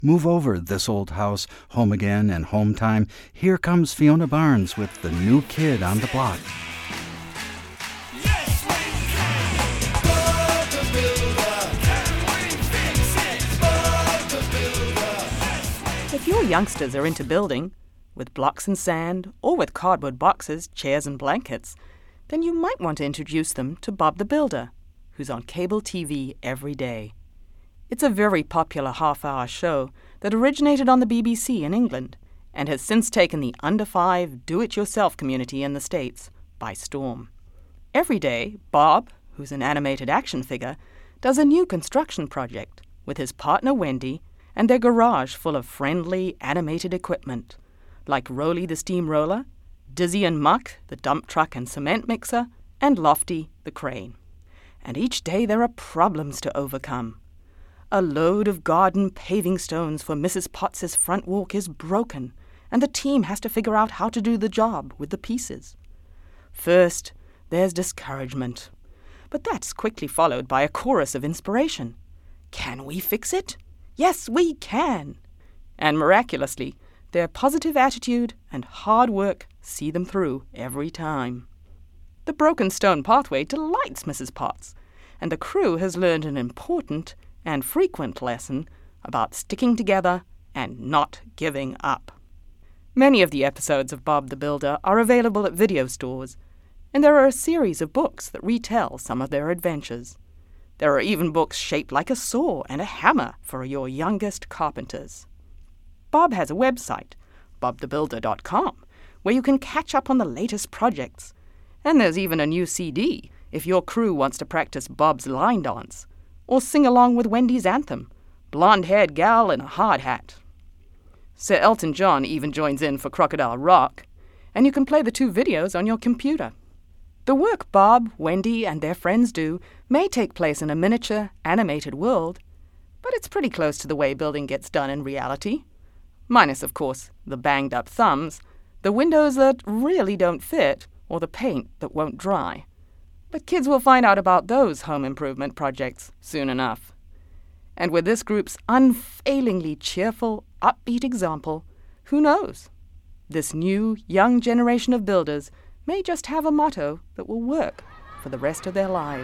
Move over, This Old House, Home Again, and Home Time. Here comes Fiona Barnes with the new kid on the block. Yes, we can. Bob the Builder. Can we fix it? Bob the Builder. If your youngsters are into building, with blocks and sand, or with cardboard boxes, chairs and blankets, then you might want to introduce them to Bob the Builder, who's on cable TV every day. It's a very popular half-hour show that originated on the BBC in England and has since taken the under-5 do-it-yourself community in the States by storm. Every day, Bob, who's an animated action figure, does a new construction project with his partner Wendy and their garage full of friendly animated equipment, like Roly the steamroller, Dizzy and Muck, the dump truck and cement mixer, and Lofty, the crane. And each day there are problems to overcome. A load of garden paving stones for Mrs. Potts's front walk is broken, and the team has to figure out how to do the job with the pieces. First, there's discouragement. But that's quickly followed by a chorus of inspiration. Can we fix it? Yes, we can! And miraculously, their positive attitude and hard work see them through every time. The broken stone pathway delights Mrs. Potts, and the crew has learned an important and frequent lesson about sticking together and not giving up. Many of the episodes of Bob the Builder are available at video stores, and there are a series of books that retell some of their adventures. There are even books shaped like a saw and a hammer for your youngest carpenters. Bob has a website, bobthebuilder.com, where you can catch up on the latest projects. And there's even a new CD if your crew wants to practice Bob's line dance, or sing along with Wendy's anthem, Blonde-Haired Gal in a Hard Hat. Sir Elton John even joins in for Crocodile Rock, and you can play the two videos on your computer. The work Bob, Wendy, and their friends do may take place in a miniature, animated world, but it's pretty close to the way building gets done in reality. Minus, of course, the banged-up thumbs, the windows that really don't fit, or the paint that won't dry. But kids will find out about those home improvement projects soon enough. And with this group's unfailingly cheerful, upbeat example, who knows? This new, young generation of builders may just have a motto that will work for the rest of their lives.